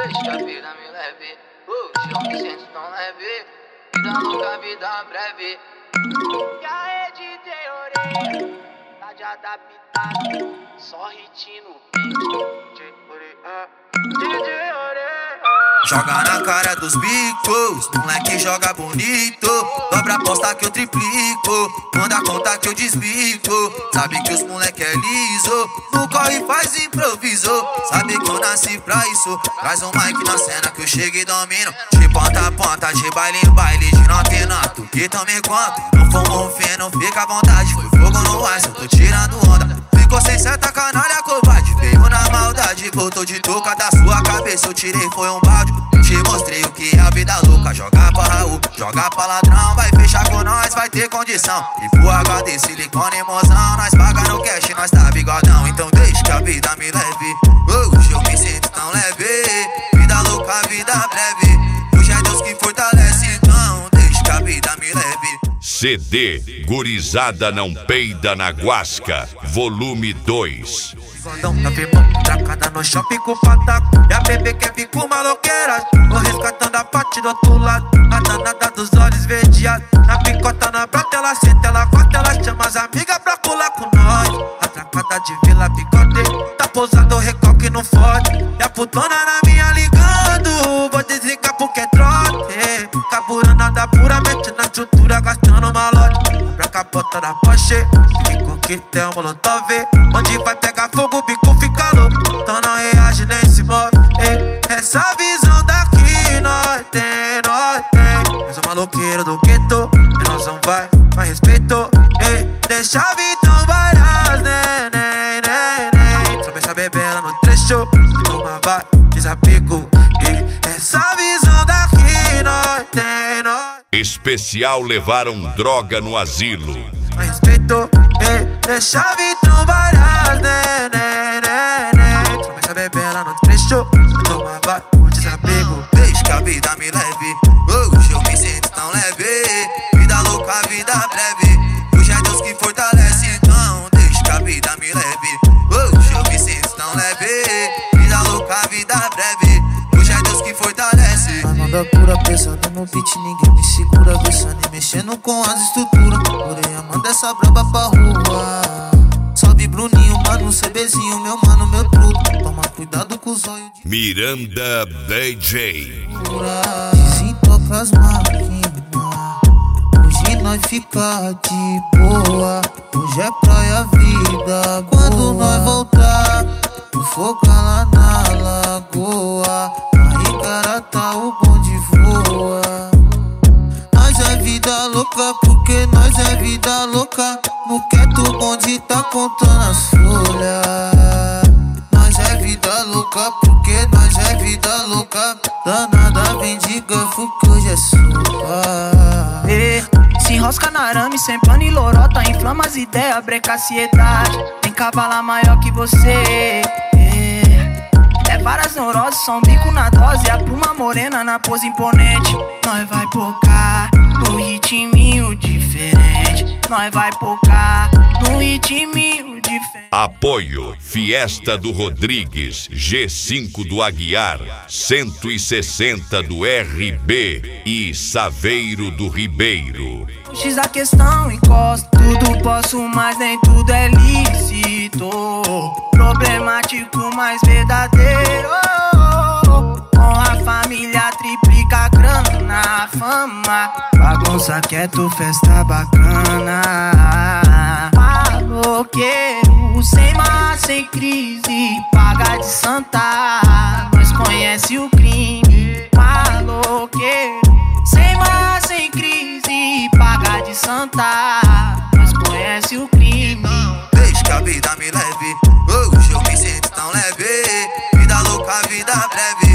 Deixa que a vida me leve. Hoje eu me sinto tão leve. Vida louca, vida breve. E aí, DJ Orelha, tá de adaptado. Só hit no beat. DJ Orelha. Joga na cara dos bicos, moleque joga bonito. Dobra a aposta que eu triplico, manda a conta que eu desbico. Sabe que os moleque é liso, no corre faz improviso. Sabe que eu nasci pra isso. Traz um mic na cena que eu chego e domino. De ponta a ponta, de baile em baile, de nota em nota. Que tome conta, não fumo fino, fica à vontade. Foi fogo no ar, eu tô tirando onda. Ficou sem seta, canalha covarde. Veio na maldade, botou de touca da sua cabeça. Eu tirei, foi um balde. Te mostrei o que é a vida louca. Joga pra Raul, joga pra ladrão. Vai fechar com nós, vai ter condição. E pro HD, silicone e mozão. Nós paga no cash, nós tá bigodão. Então deixa que a vida me leve. Hoje eu me sinto tão leve. Vida louca, vida breve. Hoje é Deus que fortalece. Então deixa que a vida me leve. CD Gurizada Não Peida na Guasca, volume 2. Bigodão tá firmão, tracada no shopping com pataco. E a bebê quer vir com maloqueira. Vou resgatando a parte do outro lado. A danada dos olhos verdeados. Na picota, na brota, ela senta, ela corta, ela chama as amigas pra pular com nós. A tracada de Vila Picote, tá pousado o recalque no forte. E a putona na minha ligando, vou desligar porque é trote. Caburanada puramente na estrutura, gastando malote. Pra capota da Porsche, que coquetel, molotov. Onde vai pegar fogo, o bico fica louco. Então não reage nem se move. Essa visão daqui nós tem, nós tem. Eu sou maloqueiro do gueto, menozão vai, mais respeito. Deixa a vitão várias, neném. Só pensa bebendo no trecho, toma vai, desapego. Essa visão daqui nós tem, nós. Especial levaram droga no asilo. Mais respeito, deixa a vitão várias, neném. Só pensa bebendo no trecho, toma vai, desapego. Deixa que a vida me leve. Hoje eu me sinto tão leve. Vida louca, vida breve. Hoje é Deus que fortalece. Então deixa que a vida me leve. Hoje eu me sinto tão leve. Vida louca, vida breve. Hoje é Deus que fortalece. A manda pura, pesada no beat, ninguém me segura. Deixando e mexendo com as estruturas. Orelha manda essa braba pra rua. Salve Bruninho, mano, CBzinho, meu mano, meu truto. Toma cuidado com os olhos de Miranda DJ. Desentoca as máquinas. Hoje nós fica de boa. Hoje é praia vida. Quando nós voltar, o fogo lá na lagoa. Aí cara tá o bonde voa. Nós é vida louca porque nós é vida louca. No quieto o bonde tá contando as folhas. Nós é vida louca porque nós é vida louca. Danada vem de garfo que hoje é sopa. Se enrosca na arame, sem pano e lorota. Inflama as ideias, breca a ansiedade. Tem cavala maior que você. É várias neuroses, só um bico na dose. A pluma morena na pose imponente. Nós vai focar no ritminho diferente. Nós vai focar no ritminho diferente. Apoio Fiesta do Rodrigues, G5 do Aguiar, 160 do RB e Saveiro do Ribeiro. X a questão encosta. Tudo posso, mas nem tudo é lícito. Problemático, mas verdadeiro. Com a família triplica a grana, a fama. Bagunça quieto, festa bacana. Maloqueiro, sem mar, sem crise. Paga de santa, nós conhece o crime. Maloqueiro, sem mar, sem crise. Paga de santa, nós conhece o crime. Deixa que a vida me leve. Hoje eu me sinto tão leve. Vida louca, vida breve.